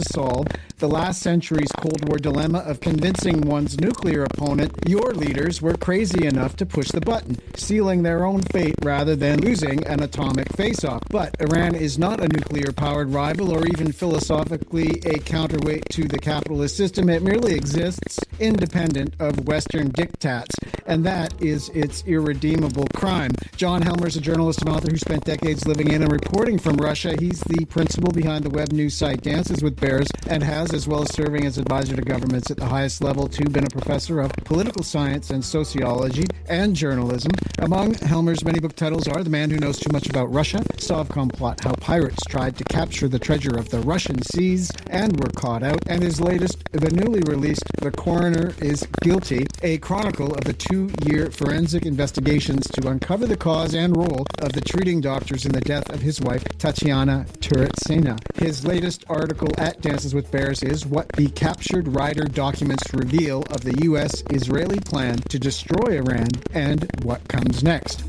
solve the last century's Cold War dilemma of convincing one's nuclear opponent your leaders were crazy enough to push the button, sealing their own fate rather than losing an atomic face-off. But Iran is not a nuclear-powered rival or even philosophically a counterweight to the capitalist system. It merely exists independent of Western diktats, and that is its irredeemable crime. John Helmer is a journalist and author who spent decades living in and reporting from Russia. He's the principal behind the web news site Dances with Bears and has, as well as serving as advisor to governments at the highest level, too, been a professor of political science and sociology and journalism. Among Helmer's many book titles are The Man Who Knows Too Much About Russia, Sovcomplot, How Pirates Tried to Capture the Treasure of the Russian Seas and Were Caught Out, and his latest, the newly released The Coroner is Guilty, a chronicle of the 2-year forensic investigations to uncover the cause and role of the treating doctors in the death of his wife, Tatiana Turetsina. His latest article at Dances with Bears is What the Captured Rider Documents Reveal of the U.S.-Israeli Plan to Destroy Iran and What Comes Next.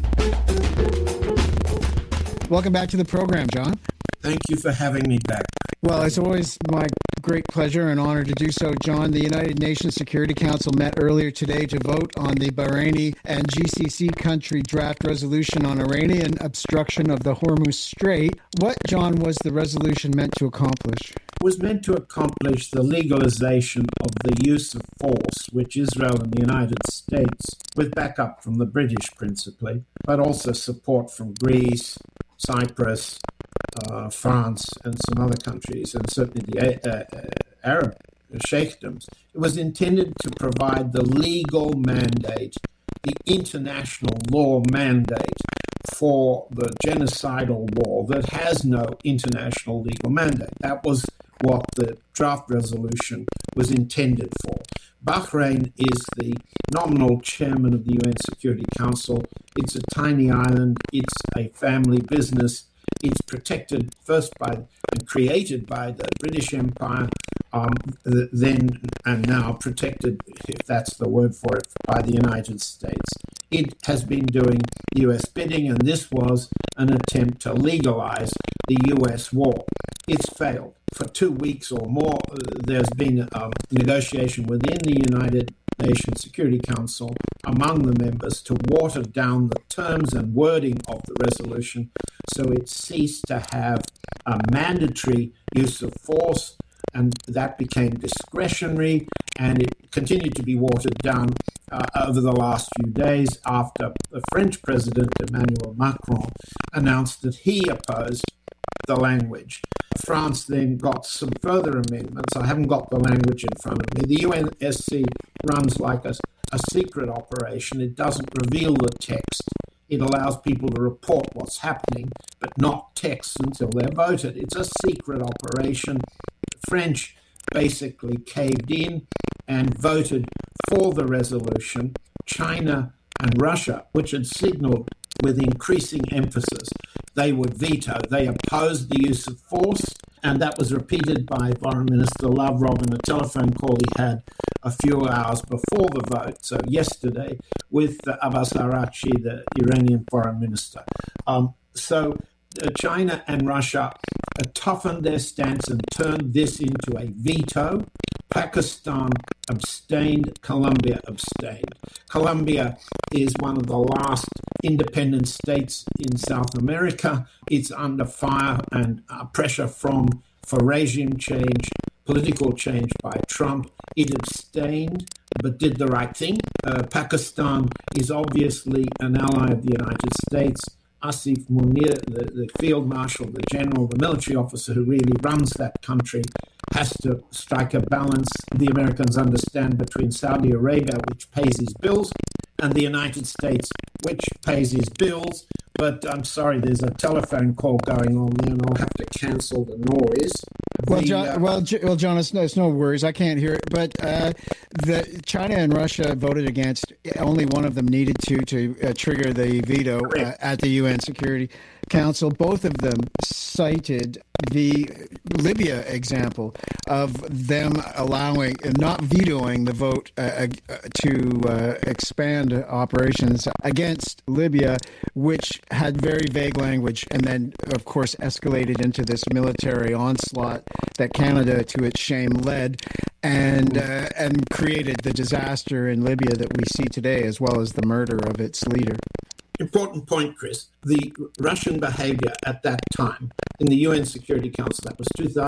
Welcome back to the program, John. Thank you for having me back. Well, it's always my great pleasure and honor to do so, John. The United Nations Security Council met earlier today to vote on the Bahraini and GCC country draft resolution on Iranian obstruction of the Hormuz Strait. What, John, was the resolution meant to accomplish? It was meant to accomplish the legalization of the use of force, which Israel and the United States, with backup from the British principally, but also support from Greece, Cyprus, France, and some other countries, and certainly the Arab sheikdoms. It was intended to provide the legal mandate, the international law mandate for the genocidal war that has no international legal mandate. That was what the draft resolution was intended for. Bahrain is the nominal chairman of the UN Security Council. It's a tiny island. It's a family business. It's protected first by and created by the British Empire, then and now protected, if that's the word for it, by the United States. It has been doing U.S. bidding, and this was an attempt to legalize the U.S. war. It's failed. For 2 weeks or more, there's been a negotiation within the United Nations Security Council among the members to water down the terms and wording of the resolution so it ceased to have a mandatory use of force, and that became discretionary, and it continued to be watered down over the last few days after the French President Emmanuel Macron announced that he opposed the language. France then got some further amendments. I haven't got the language in front of me. The UNSC runs like a secret operation. It doesn't reveal the text. It allows people to report what's happening, but not text until they're voted. It's a secret operation. The French basically caved in and voted for the resolution. China and Russia, which had signaled with increasing emphasis they would veto. They opposed the use of force, and that was repeated by Foreign Minister Lavrov in a telephone call he had a few hours before the vote, so yesterday, with Abbas Araghchi, the Iranian foreign minister. So China and Russia toughened their stance and turned this into a veto. Pakistan abstained, Colombia abstained. Colombia is one of the last independent states in South America. It's under fire and pressure for regime change, political change by Trump. It abstained, but did the right thing. Pakistan is obviously an ally of the United States. Asif Munir, the field marshal, the general, the military officer who really runs that country, has to strike a balance, the Americans understand, between Saudi Arabia, which pays his bills, and the United States, which pays his bills. But I'm sorry, there's a telephone call going on there, and I'll have to cancel the noise. John, it's no worries. I can't hear it. But the China and Russia voted against. Only one of them needed to trigger the veto at the UN Security Council, both of them cited the Libya example of them allowing, not vetoing the vote to expand operations against Libya, which had very vague language, and then, of course, escalated into this military onslaught that Canada, to its shame, led, and created the disaster in Libya that we see today, as well as the murder of its leader. Important point, Chris. The Russian behavior at that time in the UN Security Council, that was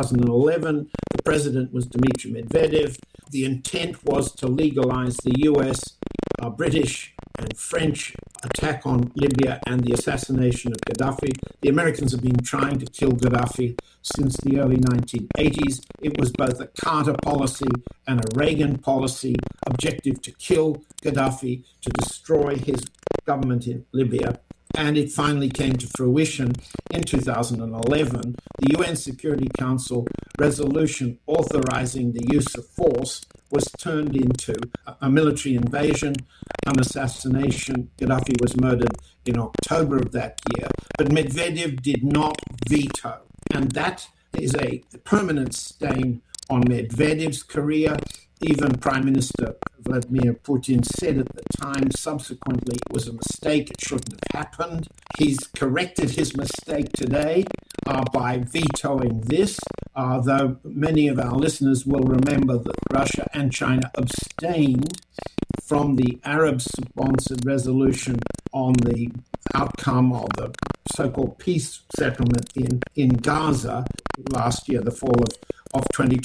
2011. The president was Dmitry Medvedev. The intent was to legalize the US, British, and French attack on Libya and the assassination of Gaddafi. The Americans have been trying to kill Gaddafi since the early 1980s. It was both a Carter policy and a Reagan policy, objective to kill Gaddafi, to destroy his government in Libya. And it finally came to fruition in 2011. The UN Security Council resolution authorizing the use of force was turned into a military invasion, an assassination. Gaddafi was murdered in October of that year. But Medvedev did not veto. And that is a permanent stain on Medvedev's career. Even Prime Minister Vladimir Putin said at the time, subsequently, it was a mistake. It shouldn't have happened. He's corrected his mistake today by vetoing this, though many of our listeners will remember that Russia and China abstained from the Arab-sponsored resolution on the outcome of the so-called peace settlement in Gaza last year, the fall of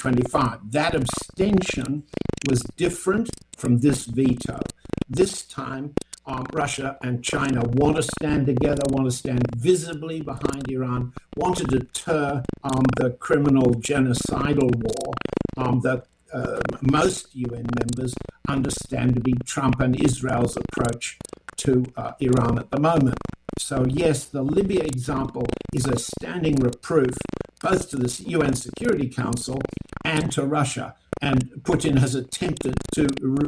2025. That abstention was different from this veto. This time, Russia and China want to stand together, want to stand visibly behind Iran, want to deter the criminal genocidal war that most UN members understand to be Trump and Israel's approach to Iran at the moment. So yes, the Libya example is a standing reproof both to the UN Security Council and to Russia. And Putin has attempted to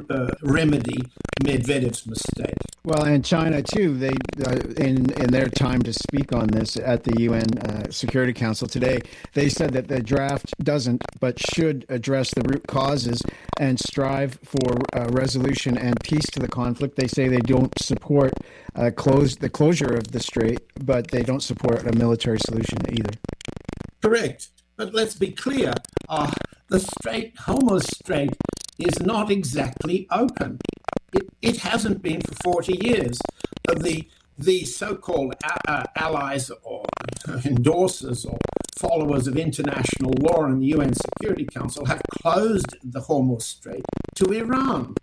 remedy Medvedev's mistake. Well, and China, too, they in their time to speak on this at the UN Security Council today, they said that the draft doesn't but should address the root causes and strive for resolution and peace to the conflict. They say they don't support the closure of the strait, but they don't support a military solution either. Correct. But let's be clear, the Strait, Hormuz Strait, is not exactly open. It hasn't been for 40 years. The so-called allies or endorsers or followers of international law in the UN Security Council have closed the Hormuz Strait to Iran.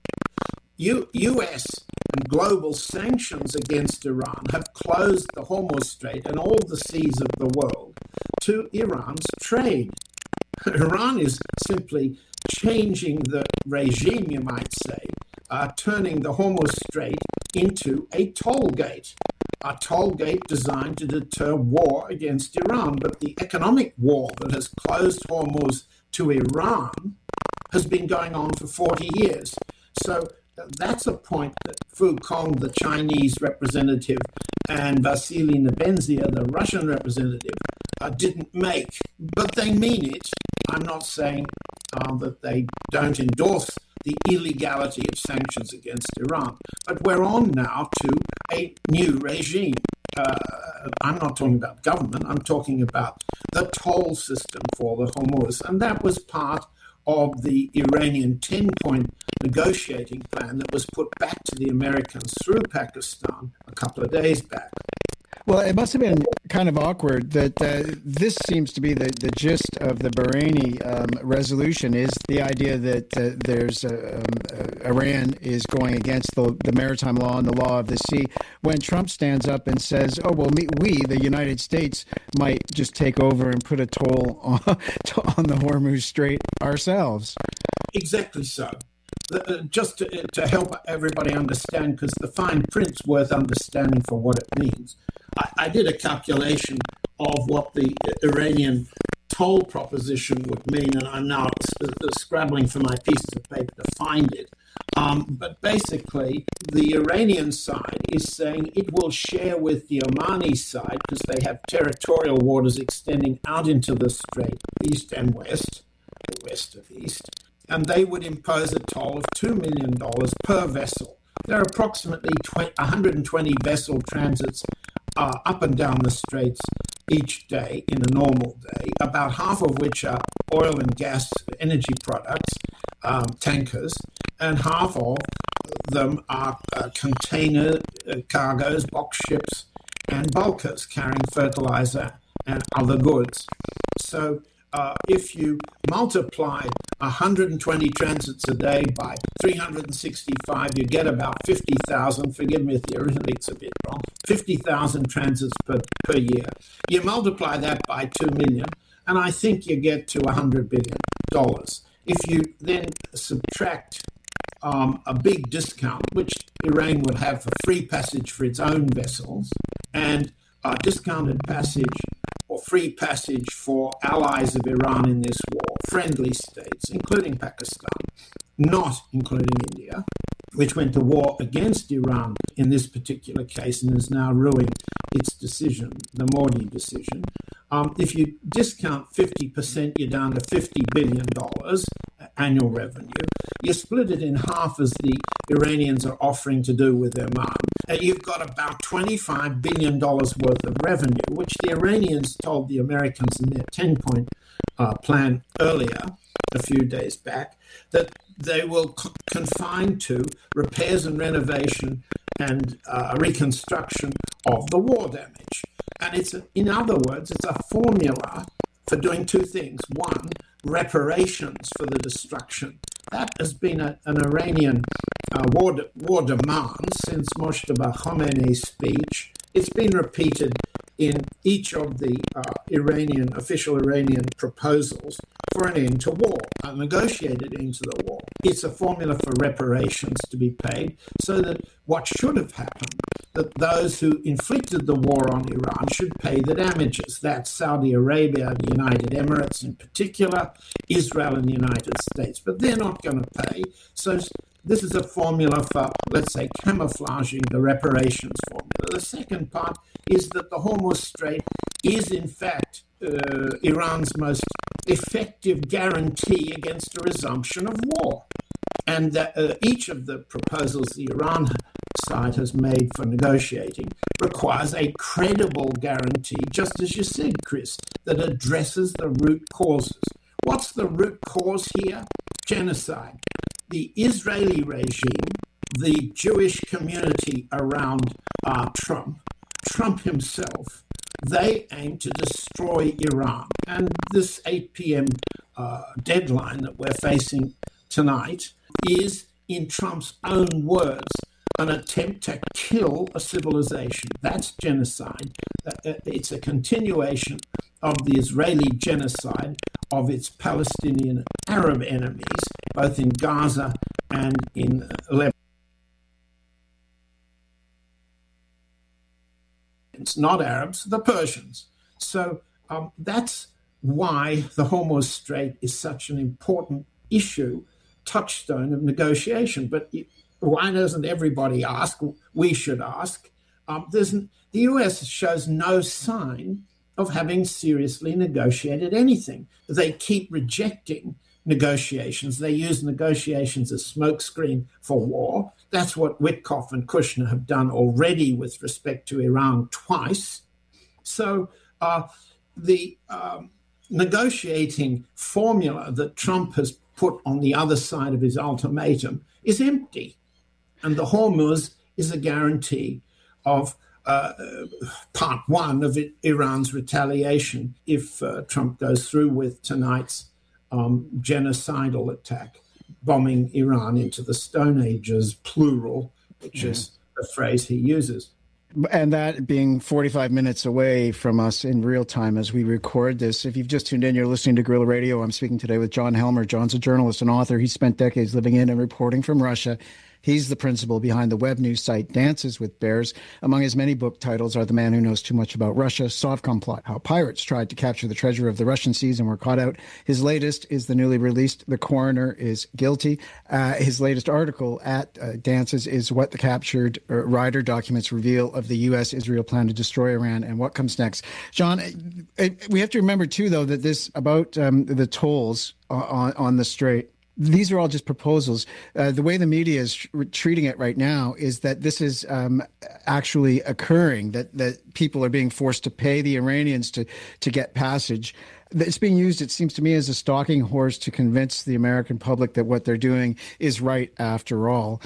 US and global sanctions against Iran have closed the Hormuz Strait and all the seas of the world to Iran's trade. Iran is simply changing the regime, you might say, turning the Hormuz Strait into a toll gate designed to deter war against Iran. But the economic war that has closed Hormuz to Iran has been going on for 40 years. So that's a point that Fu Kong, the Chinese representative, and Vasily Nebenzia, the Russian representative, didn't make. But they mean it. I'm not saying that they don't endorse the illegality of sanctions against Iran. But we're on now to a new regime. I'm not talking about government. I'm talking about the toll system for the Hormuz. And that was part of the Iranian 10-point negotiating plan that was put back to the Americans through Pakistan a couple of days back. Well, it must have been kind of awkward that this seems to be the gist of the Bahraini resolution is the idea that Iran is going against the maritime law and the law of the sea. When Trump stands up and says, oh, well, we, the United States, might just take over and put a toll on the Hormuz Strait ourselves. Exactly so. Just to help everybody understand, because the fine print's worth understanding for what it means. I did a calculation of what the Iranian toll proposition would mean, and I'm now scrabbling for my pieces of paper to find it. But basically, the Iranian side is saying it will share with the Omani side, because they have territorial waters extending out into the strait, east and west, or west of east, and they would impose a toll of $2 million per vessel. There are approximately 120 vessel transits up and down the straits each day in a normal day, about half of which are oil and gas energy products, tankers, and half of them are container cargoes, box ships, and bulkers carrying fertilizer and other goods. So if you multiply 120 transits a day by 365, you get about 50,000. Forgive me if the arithmetic's a bit wrong. 50,000 transits per year. You multiply that by 2 million, and I think you get to $100 billion. If you then subtract a big discount, which Iran would have for free passage for its own vessels, and discounted passage or free passage for allies of Iran in this war, friendly states, including Pakistan, not including India, which went to war against Iran in this particular case and is now ruining its decision, the Modi decision. If you discount 50%, you're down to $50 billion annual revenue. You split it in half, as the Iranians are offering to do with Oman. You've got about $25 billion worth of revenue, which the Iranians told the Americans in their 10-point plan earlier, a few days back, that they will confine to repairs and renovation and reconstruction of the war damage. And it's, in other words, it's a formula for doing two things. One, reparations for the destruction. That has been an Iranian war demand since Mojtaba Khomeini's speech. It's been repeated in each of the official Iranian proposals for an end to war, a negotiated end to the war. It's a formula for reparations to be paid, so that what should have happened, that those who inflicted the war on Iran should pay the damages. That's Saudi Arabia, the United Emirates in particular, Israel and the United States. But they're not going to pay. So this is a formula for, let's say, camouflaging the reparations formula. The second part is that the Hormuz Strait is, in fact, Iran's most effective guarantee against a resumption of war. And that each of the proposals the Iran side has made for negotiating requires a credible guarantee, just as you said, Chris, that addresses the root causes. What's the root cause here? Genocide. The Israeli regime, the Jewish community around Trump himself, they aim to destroy Iran. And this 8 p.m. Deadline that we're facing tonight is, in Trump's own words, an attempt to kill a civilization. That's genocide. It's a continuation of the Israeli genocide of its Palestinian Arab enemies, both in Gaza and in Lebanon. It's not Arabs, the Persians. So that's why the Hormuz Strait is such an important issue, touchstone of negotiation. But why doesn't everybody ask? We should ask. The US shows no sign of having seriously negotiated anything. They keep rejecting negotiations. They use negotiations as smokescreen for war. That's what Witkoff and Kushner have done already with respect to Iran twice. So the negotiating formula that Trump has put on the other side of his ultimatum is empty. And the Hormuz is a guarantee of part one of Iran's retaliation if Trump goes through with tonight's genocidal attack, bombing Iran into the Stone Ages, plural, which is the phrase he uses. And that being 45 minutes away from us in real time as we record this. If you've just tuned in, you're listening to Guerrilla Radio. I'm speaking today with John Helmer. John's a journalist and author. He spent decades living in and reporting from Russia. He's the principal behind the web news site Dances with Bears. Among his many book titles are The Man Who Knows Too Much About Russia, Sovcom Plot, How Pirates Tried to Capture the Treasure of the Russian Seas and Were Caught Out. His latest is the newly released The Coroner is Guilty. His latest article at Dances is What the Captured Ryder Documents Reveal of the U.S.-Israel Plan to Destroy Iran and What Comes Next. John, we have to remember, too, though, that this about the tolls on the Strait, these are all just proposals. The way the media is treating it right now is that this is actually occurring, that people are being forced to pay the Iranians to get passage. It's being used, it seems to me, as a stalking horse to convince the American public that what they're doing is right after all.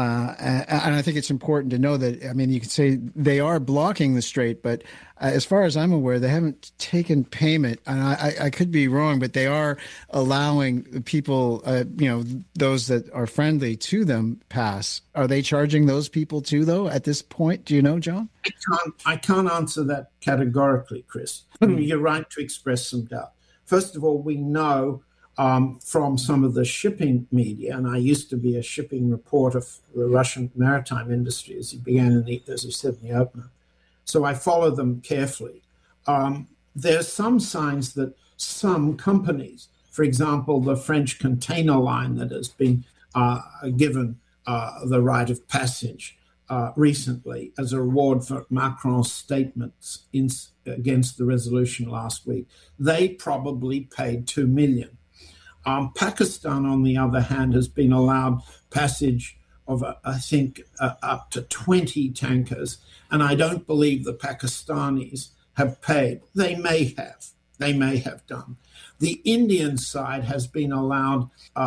And I think it's important to know that, I mean, you could say they are blocking the Strait, but as far as I'm aware, they haven't taken payment. And I could be wrong, but they are allowing people, those that are friendly to them pass. Are they charging those people too, though, at this point? Do you know, John? I can't answer that categorically, Chris. You're right to express some doubt. First of all, we know from some of the shipping media, and I used to be a shipping reporter for the Russian maritime industry as you said in the opener. So I follow them carefully. There's some signs that some companies, for example, the French container line that has been given the right of passage recently as a reward for Macron's statements against the resolution last week, they probably paid $2 million. Pakistan, on the other hand, has been allowed passage of, I think, up to 20 tankers, and I don't believe the Pakistanis have paid. They may have done. The Indian side has been allowed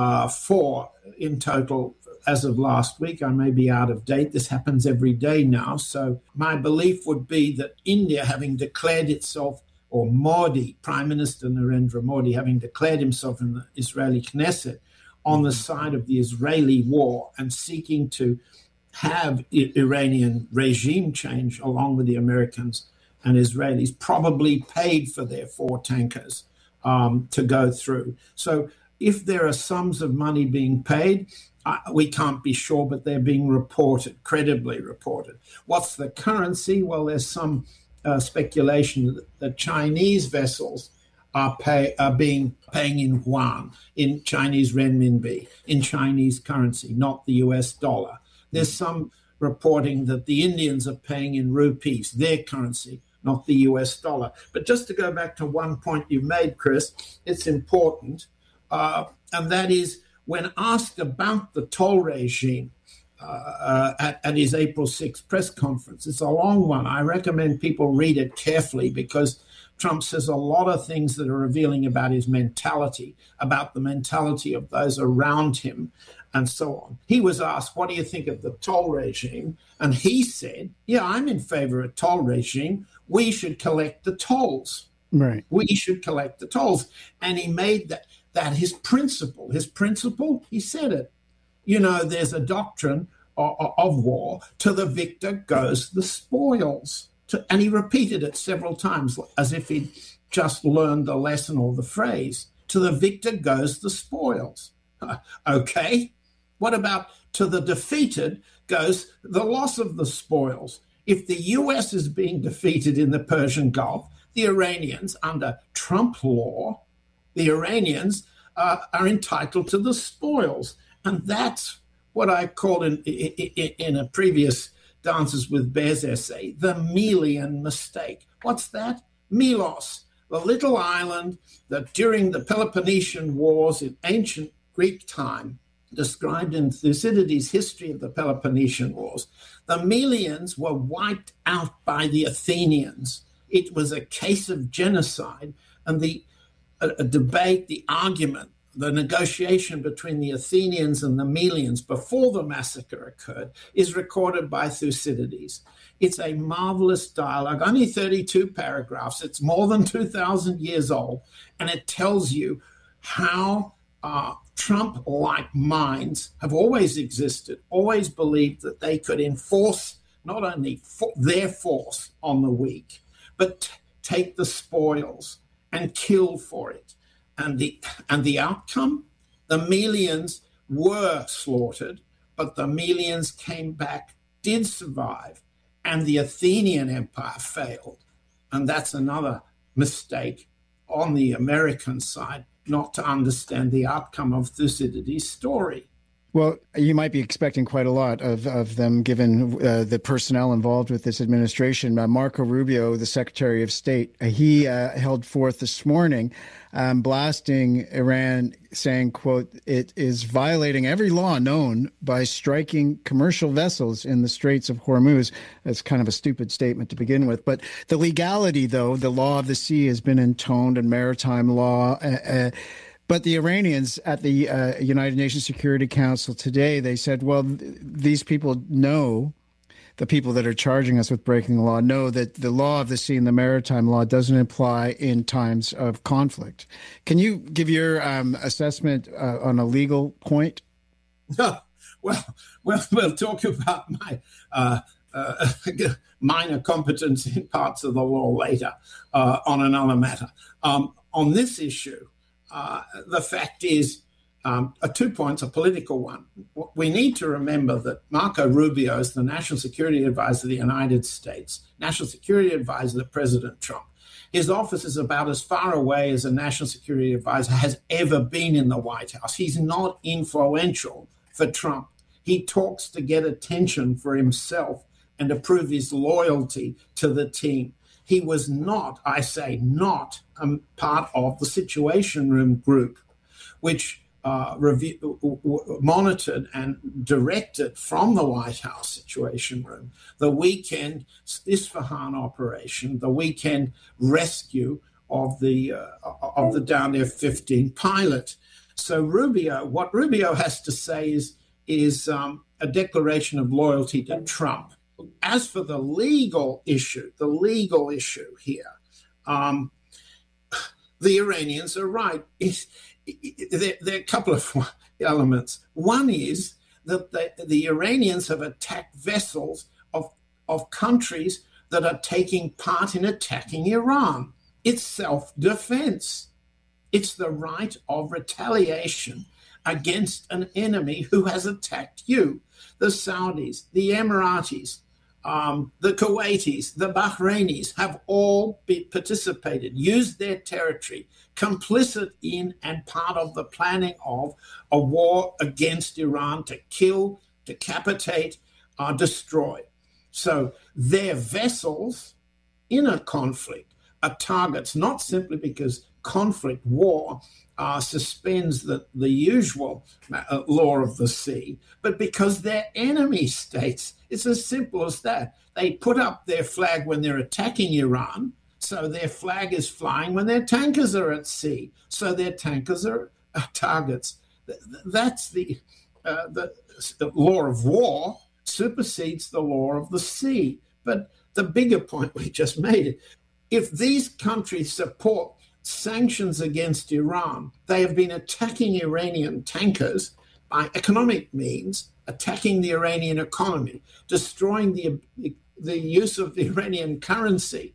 4 in total as of last week. I may be out of date. This happens every day now. So my belief would be that India, having declared itself, or Modi, Prime Minister Narendra Modi, having declared himself in the Israeli Knesset on the side of the Israeli war and seeking to have Iranian regime change along with the Americans and Israelis, probably paid for their 4 tankers to go through. So if there are sums of money being paid, we can't be sure, but they're being reported, credibly reported. What's the currency? Well, there's some speculation that Chinese vessels are paying in yuan, in Chinese renminbi, in Chinese currency, not the US dollar. There's some reporting that the Indians are paying in rupees, their currency, not the US dollar. But just to go back to one point you made, Chris, it's important, and that is when asked about the toll regime, at his April 6th press conference. It's a long one. I recommend people read it carefully because Trump says a lot of things that are revealing about his mentality, about the mentality of those around him, and so on. He was asked, what do you think of the toll regime? And he said, yeah, I'm in favor of a toll regime. We should collect the tolls. Right. We should collect the tolls. And he made that his principle. His principle, he said it. You know, there's a doctrine of war. To the victor goes the spoils. And he repeated it several times as if he'd just learned the lesson or the phrase. To the victor goes the spoils. Okay. What about to the defeated goes the loss of the spoils? If the U.S. is being defeated in the Persian Gulf, the Iranians, under Trump law, the Iranians are entitled to the spoils. And that's what I called in a previous Dances with Bears essay, the Melian mistake. What's that? Melos, the little island that during the Peloponnesian Wars in ancient Greek time, described in Thucydides' History of the Peloponnesian Wars, the Melians were wiped out by the Athenians. It was a case of genocide, and the debate, the argument, the negotiation between the Athenians and the Melians before the massacre occurred is recorded by Thucydides. It's a marvelous dialogue, only 32 paragraphs. It's more than 2,000 years old, and it tells you how Trump-like minds have always existed, always believed that they could enforce not only their force on the weak, but take the spoils and kill for it. And the outcome, the Melians were slaughtered but the Melians came back, did survive, and the Athenian Empire failed. And that's another mistake on the American side, not to understand the outcome of Thucydides' story. Well, you might be expecting quite a lot of them, given the personnel involved with this administration. Marco Rubio, the Secretary of State, he held forth this morning, blasting Iran, saying, quote, "It is violating every law known by striking commercial vessels in the Straits of Hormuz." That's kind of a stupid statement to begin with. But the legality, though, the law of the sea has been intoned in maritime law. But the Iranians at the United Nations Security Council today, they said, well, these people know, the people that are charging us with breaking the law, know that the law of the sea and the maritime law doesn't apply in times of conflict. Can you give your assessment on a legal point? Well, we'll talk about my minor competence in parts of the law later on another matter. On this issue, the fact is, 2 points, a political one. We need to remember that Marco Rubio is the National Security Advisor of the United States, National Security Advisor to President Trump. His office is about as far away as a National Security Advisor has ever been in the White House. He's not influential for Trump. He talks to get attention for himself and to prove his loyalty to the team. He was not, I say not, part of the Situation Room group, which monitored and directed from the White House Situation Room the weekend Isfahan operation, the weekend rescue of the down F-15 pilot. So what Rubio has to say is a declaration of loyalty to Trump. As for the legal issue here, the Iranians are right. There are a couple of elements. One is that the Iranians have attacked vessels of countries that are taking part in attacking Iran. It's self-defense. It's the right of retaliation against an enemy who has attacked you. The Saudis, the Emiratis, the Kuwaitis, the Bahrainis have all participated, used their territory, complicit in and part of the planning of a war against Iran to kill, decapitate, destroy. So their vessels in a conflict are targets, not simply because conflict, war, suspends the usual law of the sea, but because they're enemy states. It's as simple as that. They put up their flag when they're attacking Iran, so their flag is flying when their tankers are at sea, so their tankers are targets. That's the law of war supersedes the law of the sea. But the bigger point we just made, if these countries support sanctions against Iran, they have been attacking Iranian tankers by economic means, attacking the Iranian economy, destroying the use of the Iranian currency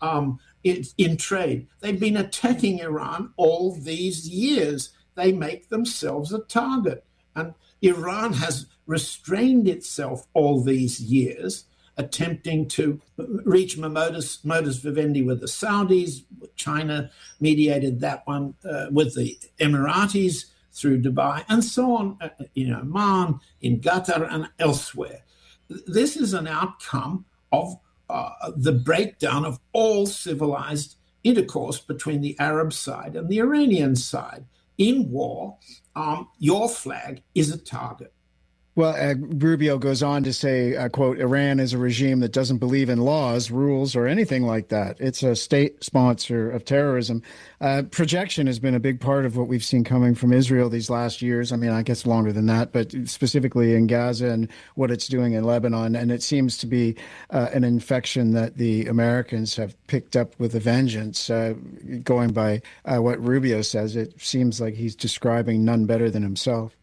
in trade. They've been attacking Iran all these years. They make themselves a target. And Iran has restrained itself all these years, attempting to reach modus vivendi with the Saudis. China mediated that one with the Emiratis through Dubai, and so on, in Oman, in Qatar, and elsewhere. This is an outcome of the breakdown of all civilized intercourse between the Arab side and the Iranian side. In war, your flag is a target. Well, Rubio goes on to say, quote, "Iran is a regime that doesn't believe in laws, rules, or anything like that. It's a state sponsor of terrorism." Projection has been a big part of what we've seen coming from Israel these last years. I mean, I guess longer than that, but specifically in Gaza and what it's doing in Lebanon. And it seems to be an infection that the Americans have picked up with a vengeance. Going by what Rubio says, it seems like he's describing none better than himself.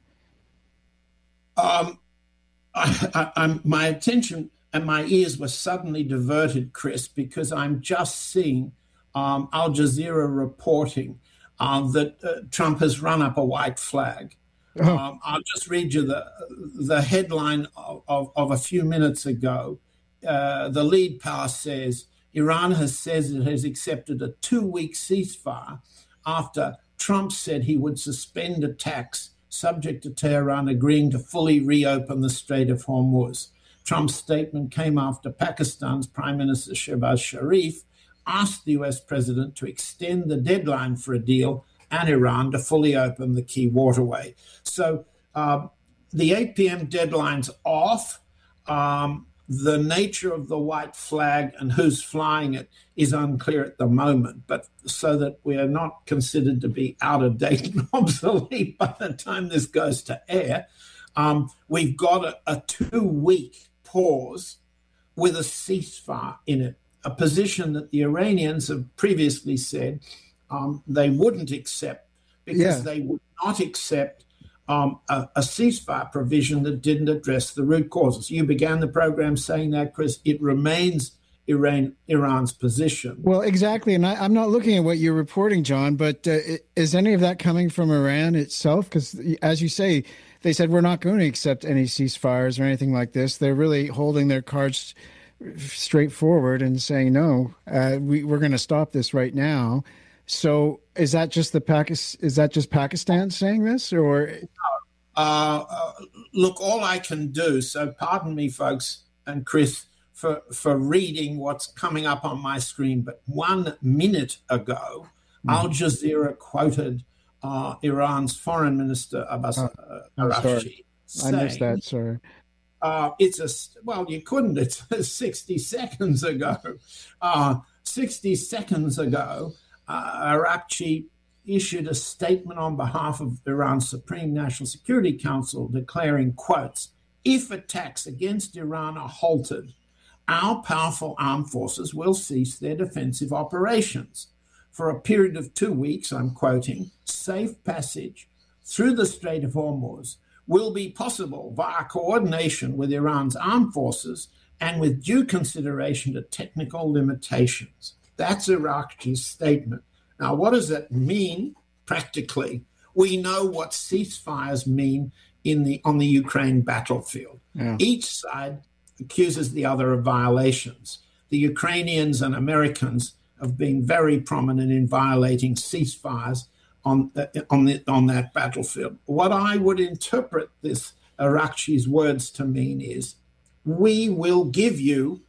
My attention and my ears were suddenly diverted, Chris, because I'm just seeing Al Jazeera reporting that Trump has run up a white flag. I'll just read you the headline of a few minutes ago. The lead power says Iran has said it has accepted a 2-week ceasefire after Trump said he would suspend attacks subject to Tehran agreeing to fully reopen the Strait of Hormuz. Trump's statement came after Pakistan's Prime Minister Shehbaz Sharif asked the US president to extend the deadline for a deal and Iran to fully open the key waterway. So the 8 p.m. deadline's off. The nature of the white flag and who's flying it is unclear at the moment, but so that we are not considered to be out of date and obsolete by the time this goes to air, we've got a 2-week pause with a ceasefire in it, a position that the Iranians have previously said they wouldn't accept because they would not accept a ceasefire provision that didn't address the root causes. You began the program saying that, Chris. It remains Iran's position. Well, exactly. And I'm not looking at what you're reporting, John, but is any of that coming from Iran itself? Because, as you say, they said we're not going to accept any ceasefires or anything like this. They're really holding their cards straightforward and saying, no, we're going to stop this right now. So is that just Pakistan saying this, or? Look, all I can do, so pardon me, folks, and Chris, for reading what's coming up on my screen, but 1 minute ago, Al Jazeera quoted Iran's Foreign Minister Abbas Araghchi. I missed that, sorry. You couldn't. It's 60 seconds ago. 60 seconds ago, Araghchi issued a statement on behalf of Iran's Supreme National Security Council declaring, quotes, if attacks against Iran are halted, our powerful armed forces will cease their defensive operations. For a period of 2 weeks, I'm quoting, safe passage through the Strait of Hormuz will be possible via coordination with Iran's armed forces and with due consideration to technical limitations. That's Araghchi's statement. Now, what does that mean practically? We know what ceasefires mean on the Ukraine battlefield. Yeah. Each side accuses the other of violations. The Ukrainians and Americans have been very prominent in violating ceasefires on that battlefield. What I would interpret this Araghchi's words to mean is, we will give you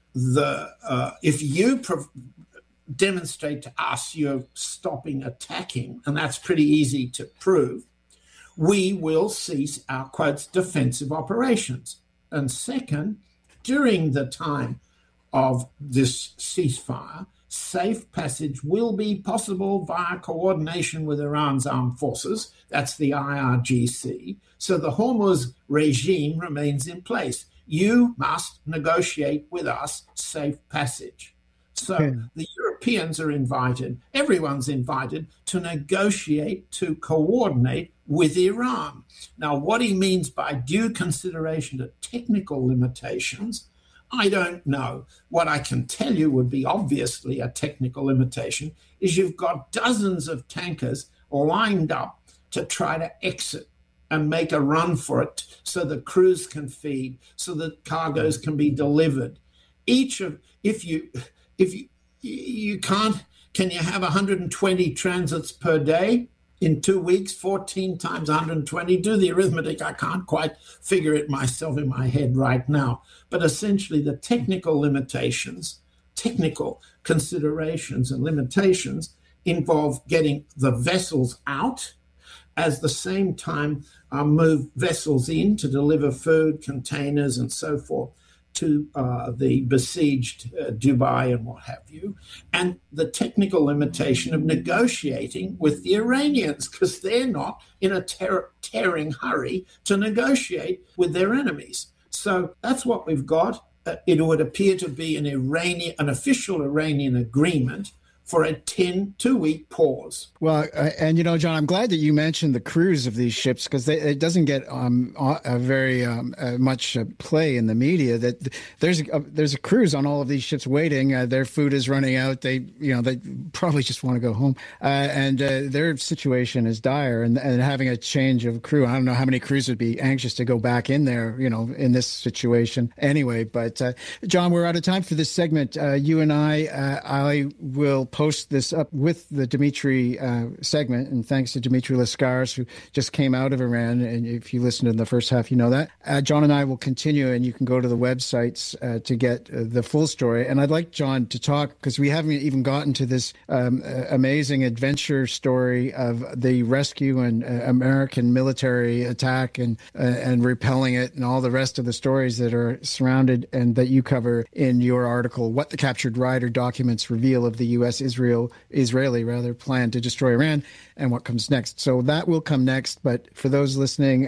if you demonstrate to us you're stopping attacking, and that's pretty easy to prove, we will cease our, quotes, defensive operations. And second, during the time of this ceasefire, safe passage will be possible via coordination with Iran's armed forces, that's the IRGC, so the Hormuz regime remains in place. You must negotiate with us safe passage. So the Europeans are invited, everyone's invited to negotiate, to coordinate with Iran. Now, what he means by due consideration to technical limitations, I don't know. What I can tell you would be obviously a technical limitation is you've got dozens of tankers lined up to try to exit and make a run for it so the crews can feed, so that cargoes can be delivered. Can you have 120 transits per day in 2 weeks, 14 times 120? Do the arithmetic. I can't quite figure it myself in my head right now. But essentially the technical considerations and limitations involve getting the vessels out, at the same time move vessels in to deliver food, containers, and so forth to the besieged Dubai and what have you, and the technical limitation of negotiating with the Iranians, because they're not in a tearing hurry to negotiate with their enemies. So that's what we've got. It would appear to be an official Iranian agreement for a 2-week pause. Well, and John, I'm glad that you mentioned the crews of these ships, because it doesn't get very much play in the media. That there's a cruise on all of these ships waiting. Their food is running out. They probably just want to go home, and their situation is dire. And having a change of crew, I don't know how many crews would be anxious to go back in there, in this situation anyway. But John, we're out of time for this segment. You and I will post this up with the Dimitri segment, and thanks to Dimitri Lascaris, who just came out of Iran. And if you listened in the first half, you know that. John and I will continue, and you can go to the websites to get the full story. And I'd like John to talk, because we haven't even gotten to this amazing adventure story of the rescue and American military attack and repelling it, and all the rest of the stories that are surrounded and that you cover in your article, What the Captured Rider Documents Reveal of the Israeli plan to destroy Iran and what comes next. So that will come next. But for those listening,